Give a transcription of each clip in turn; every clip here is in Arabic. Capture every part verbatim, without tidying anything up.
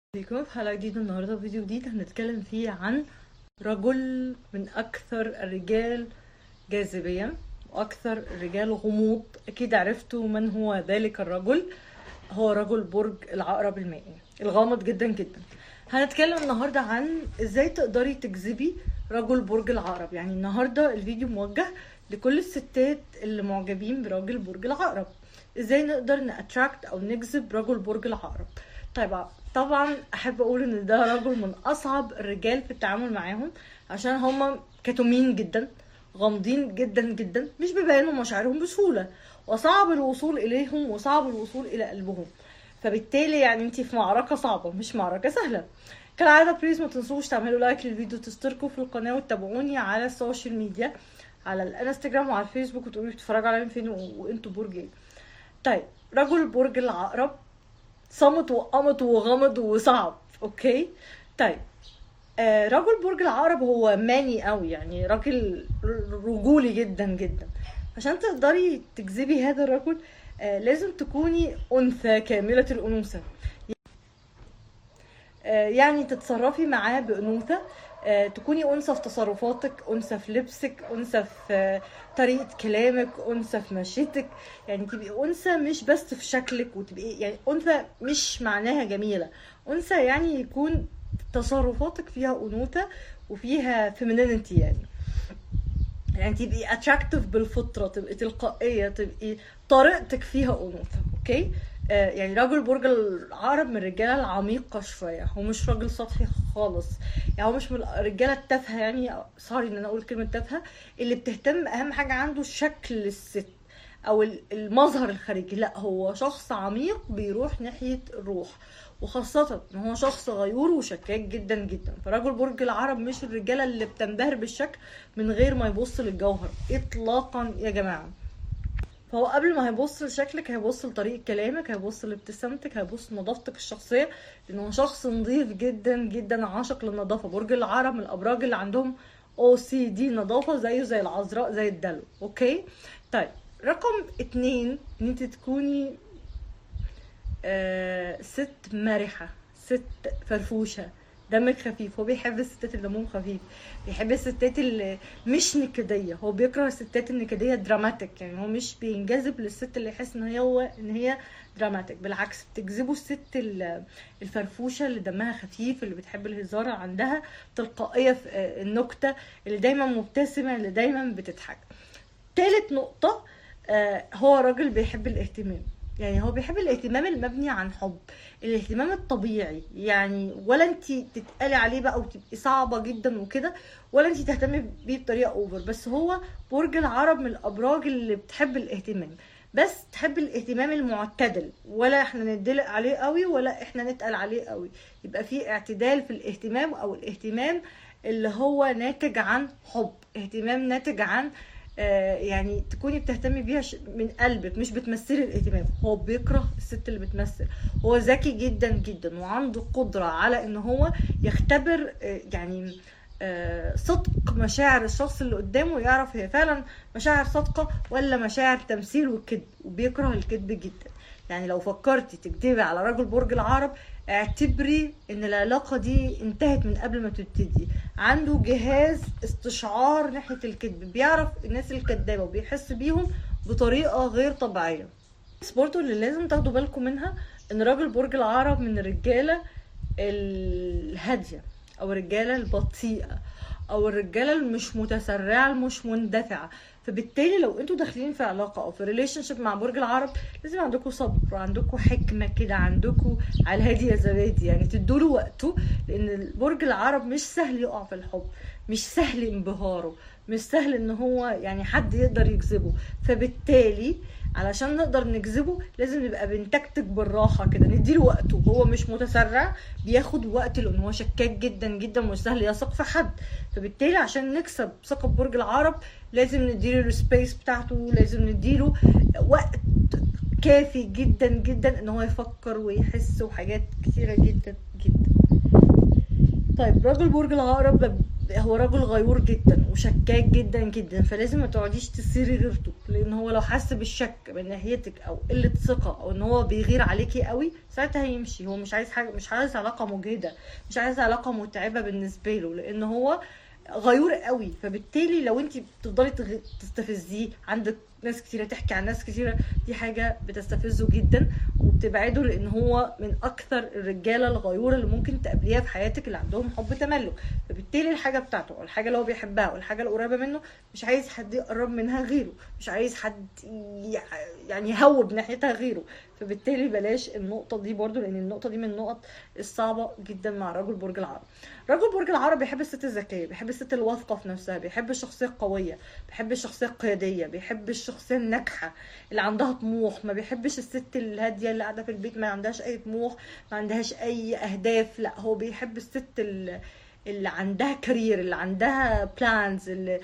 بيكون في حلقة جديدة النهاردة، فيديو جديد هنتكلم فيه عن رجل من أكثر الرجال جاذبية وأكثر الرجال غموض. أكيد عرفتوا من هو ذلك الرجل. هو رجل برج العقرب المائي الغامض جدا جدا. هنتكلم النهاردة عن ازاي تقدري تجذبي رجل برج العقرب. يعني النهاردة الفيديو موجه لكل الستات اللي معجبين براجل برج العقرب، ازاي نقدر نأتراكت او نجذب رجل برج العقرب. طيب طبعا احب اقول ان ده رجل من اصعب الرجال في التعامل معاهم، عشان هما كتومين جدا، غامضين جدا جدا، مش بيبينوا مشاعرهم بسهوله، وصعب الوصول اليهم وصعب الوصول الى قلبهم. فبالتالي يعني انتي في معركه صعبه، مش معركه سهله. كالعاده بليز ما تنسوش تعملوا لايك للفيديو، تشتركوا في القناه وتتابعوني على السوشيال ميديا، على الانستجرام وعلى الفيسبوك، وتقولوا بتتفرجوا عليا من فين وانتوا برج ايه. طيب رجل برج العقرب صمت وقمت وغمض وصعب. اوكي طيب آه رجل برج العقرب هو ماني قوي، يعني راجل رجولي جدا جدا. عشان تقدري تجذبي هذا الرجل آه لازم تكوني انثى كامله الانوثه، آه يعني تتصرفي معاه بانوثه، آه تكوني انثى في تصرفاتك، انثى في لبسك، انثى في آه طريقه كلامك، انثى في مشيتك. يعني تبقي انثى مش بس في شكلك، وتبقي يعني انثى مش معناها جميله، انثى يعني يكون تصرفاتك فيها انوثه وفيها فيمينينيتي. يعني يعني تبقي اتراكتيف بالفطره، تبقي تلقائيه، تبقي طريقتك فيها انوثه. اوكي آه يعني راجل برج العقرب من الرجاله العميقه شويه، هو مش راجل سطحي خالص. يعني هو مش من الرجاله التافهه، يعني سوري ان انا اقول كلمه تافهه، اللي بتهتم اهم حاجه عنده شكل الست او المظهر الخارجي. لا، هو شخص عميق بيروح ناحيه الروح، وخاصة ان هو شخص غيور وشكاك جدا جدا. فرجل برج العقرب مش الرجالة اللي بتنبهر بالشكل من غير ما يبص للجوهر اطلاقا يا جماعة. فهو قبل ما هيبص لشكلك هيبص لطريقة كلامك، هيبص لابتسامتك، هيبص لنظافتك الشخصية، لان هو شخص نظيف جدا جدا، عاشق للنظافة. برج العقرب من الابراج اللي عندهم او سي دي نظافة، زيه زي العذراء زي الدلو. اوكي طيب رقم اتنين، ان انت تكوني آه ست مرحة، ست فرفوشة، دمك خفيف. هو بيحب الستات اللي دمهم خفيف، بيحب الستات اللي مش نكدية. هو بيكره الستات النكدية دراماتيك، يعني هو مش بينجذب للست اللي يحس ان هي هو ان هي دراماتيك. بالعكس بتجذبه الست الفرفوشة اللي دمها خفيف، اللي بتحب الهزار، عندها تلقائية في النكتة، اللي دايما مبتسمة، اللي دايما بتضحك. تالت نقطة آه هو راجل بيحب الاهتمام. يعني هو بيحب الاهتمام المبني عن حب، الاهتمام الطبيعي. يعني ولا انت تتقلي عليه بقى وتبقي صعبة جدا وكده، ولا انت تهتمي بيه بطريقة اوفر. بس هو برج العقرب من الابراج اللي بتحب الاهتمام، بس تحب الاهتمام المعتدل، ولا احنا ندلق عليه قوي ولا احنا نتقل عليه قوي. يبقى في اعتدال في الاهتمام، او الاهتمام اللي هو ناتج عن حب، اهتمام ناتج عن آه يعني تكوني بتهتمي بيها من قلبك، مش بتمثلي الاهتمام. هو بيكره الست اللي بتمثل. هو ذكي جدا جدا، وعنده قدرة على ان هو يختبر آه يعني آه صدق مشاعر الشخص اللي قدامه، يعرف هي فعلا مشاعر صادقة ولا مشاعر تمثيل وكذب. وبيكره الكذب جدا. يعني لو فكرتي تكذبي على رجل برج العقرب، اعتبري ان العلاقة دي انتهت من قبل ما تبتدي. عنده جهاز استشعار ناحية الكذب، بيعرف الناس الكذابة وبيحس بيهم بطريقة غير طبيعية. بس برضو اللي لازم تاخدوا بالكم منها، ان راجل برج العقرب من الرجالة الهادية، او الرجالة البطيئة، او الرجالة المش متسرعة المش مندفعة. فبالتالي لو انتوا داخلين في علاقة او في ريليشن شيب مع برج العقرب، لازم عندكم صبر وعندكم حكمة كده، عندكم على الهادي يا زبادي، يعني تدوله وقته. لان برج العقرب مش سهل يقع في الحب، مش سهل انبهاره، مش سهل ان هو يعني حد يقدر يجذبه. فبالتالي علشان نقدر نجذبه لازم نبقى بنتكتك بالراحه كده، نديله وقته. هو مش متسرع، بياخد وقت، لان هو شكاك جدا جدا، مش سهل يثق في حد. فبالتالي عشان نكسب ثقه برج العقرب لازم نديله السبيس بتاعته، لازم نديله وقت كافي جدا جدا ان هو يفكر ويحس وحاجات كتيره جدا جدا. طيب راجل برج العقرب هو راجل غيور جدا وشكاك جدا جدا، فلازم ما تقعديش تثيري غيرته، لان هو لو حس بالشك من ناحيتك او قله ثقه او ان هو بيغير عليكي قوي ساعتها هيمشي. هو مش عايز حاجه، مش عايز علاقه مجهده، مش عايز علاقه متعبه بالنسبه له، لان هو غيور قوي. فبالتالي لو انت بتفضلي تغ- تستفزيه، عندك ناس كتيره تحكي عن ناس كتيره، دي حاجه بتستفزه جدا وبتبعده، لان هو من اكثر الرجاله الغيوره اللي ممكن تقابليها في حياتك اللي عندهم حب تملك. فبالتالي الحاجه بتاعته او الحاجه اللي هو بيحبها والحاجه القريبه منه مش عايز حد يقرب منها غيره، مش عايز حد ي- يعني يهوب ناحيتها غيره. فبالتالي بلاش النقطه دي برضو، لان النقطه دي من النقط الصعبه جدا مع رجل برج العقرب. رجل برج العقرب بيحب الست الذكيه، بيحب الست الواثقه في نفسها، بيحب الشخصيه القويه، بيحب الشخصيه القياديه، بيحب الشخصيه الناجحه اللي عندها طموح. ما بيحبش الست الهاديه اللي قاعده في البيت ما عندهاش اي طموح، ما عندهاش اي اهداف. لا، هو بيحب الست اللي, اللي عندها كارير، اللي عندها بلانز، اللي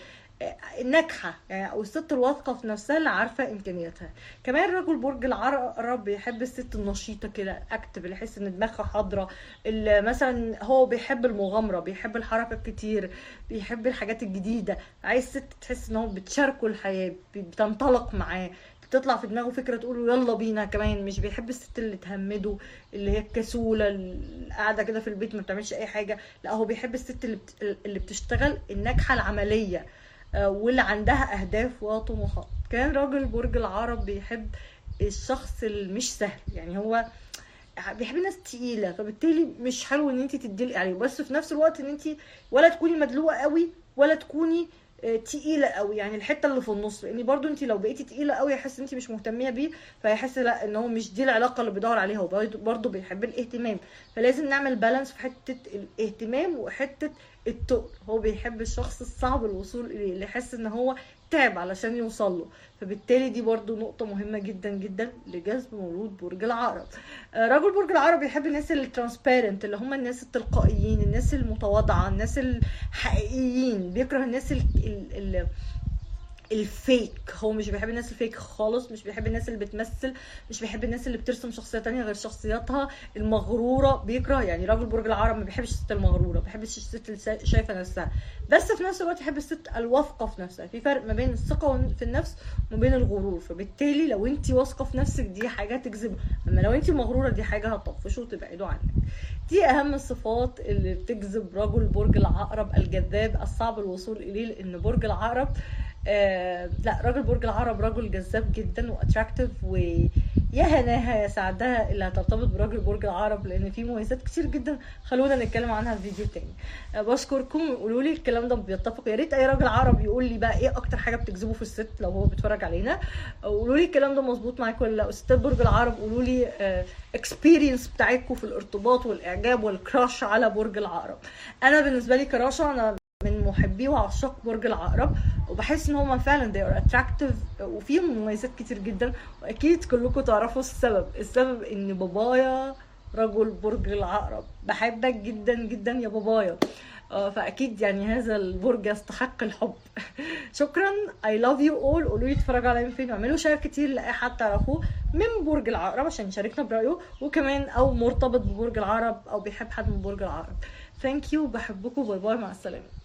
ناجحه يعني، او الست الواثقه في نفسها اللي عارفه امكانياتها. كمان رجل برج العقرب بيحب الست النشيطه كده، اكتف، اللي يحس ان دماغها حاضره، اللي مثلا هو بيحب المغامره، بيحب الحركه الكتير، بيحب الحاجات الجديده، عايز ست تحس ان هو بتشاركه الحياه، بتنطلق معاه، بتطلع في دماغه فكره تقول له يلا بينا. كمان مش بيحب الست اللي تهمده، اللي هي الكسوله اللي قاعده كده في البيت ما بتعملش اي حاجه. لا، هو بيحب الست اللي بت... اللي بتشتغل، الناجحه العمليه، آه، واللي عندها اهداف وطموحات. كان راجل برج العقرب بيحب الشخص اللي مش سهل، يعني هو بيحب الناس تقيله، فبالتالي مش حلو ان انت تدلقي عليه، بس في نفس الوقت ان انت ولا تكوني مدلوقه قوي ولا تكوني آه، تقيله قوي، يعني الحته اللي في النص. لان برضو انت لو بقيتي تقيله قوي هيحس ان انت مش مهتميه بيه، فهيحس لا ان هو مش دي العلاقه اللي بيدور عليها. هو برضو بيحب الاهتمام، فلازم نعمل بالانس في حته الاهتمام وحته التقل. هو بيحب الشخص الصعب الوصول اليه، اللي يحس ان هو تعب علشان يوصل له. فبالتالي دي برضو نقطة مهمة جدا جدا لجذب مولود برج العقرب. آه، رجل برج العقرب بيحب الناس الترانسبيرنت، اللي هم الناس التلقائيين، الناس المتواضعة، الناس الحقيقيين. بيكره الناس ال ال ال الفيك. هو مش بيحب الناس الفيك خالص، مش بيحب الناس اللي بتمثل، مش بيحب الناس اللي بترسم شخصيه تانية غير شخصياتها. المغروره بيكره، يعني راجل برج العقرب ما بيحبش الست المغروره، ما بيحبش الست اللي شايفه نفسها، بس في نفس الوقت يحب الست الواثقه في نفسها. في فرق ما بين الثقه في النفس وما بين الغرور. فبالتالي لو انت واثقه في نفسك دي حاجه تجذبه، اما لو انت مغروره دي حاجه هتطفشه وتبعده عنك. دي اهم الصفات اللي بتجذب رجل برج العقرب الجذاب الصعب الوصول اليه، لان برج العقرب آه لا راجل برج العقرب رجل جذاب جدا واتراكتيف، ويا هناها يا سعدها اللي هترتبط براجل برج العقرب، لان في مميزات كتير جدا خلونا نتكلم عنها في فيديو تاني. آه بشكركم، قولوا لي الكلام ده بيتفق. يا ريت اي راجل عقرب يقول لي بقى ايه اكتر حاجه بتجذبه في الست لو هو بيتفرج علينا. قولوا لي الكلام ده مظبوط معاكم ولا لا. ستات برج العقرب قولوا لي اكسبيرينس بتاعتكم في الارتباط والاعجاب والكراش على برج العقرب. انا بالنسبه لي كراشة انا من محبي وعشاق برج العقرب، وبحس ان هم فعلا they are attractive وفيهم مميزات كتير جدا، واكيد كلكم تعرفوا السبب. السبب ان بابايا رجل برج العقرب. بحبك جدا جدا يا بابايا، فاكيد يعني هذا البرج يستحق الحب. شكرا، I love you all. قولوا لي تتفرجوا عليا فين، واعملوا شير كتير لاي حد تعرفوه من برج العقرب عشان يشاركنا برايه، وكمان او مرتبط ببرج العقرب او بيحب حد من برج العقرب. ثانك يو، بحبكم، باي باي، مع السلامه.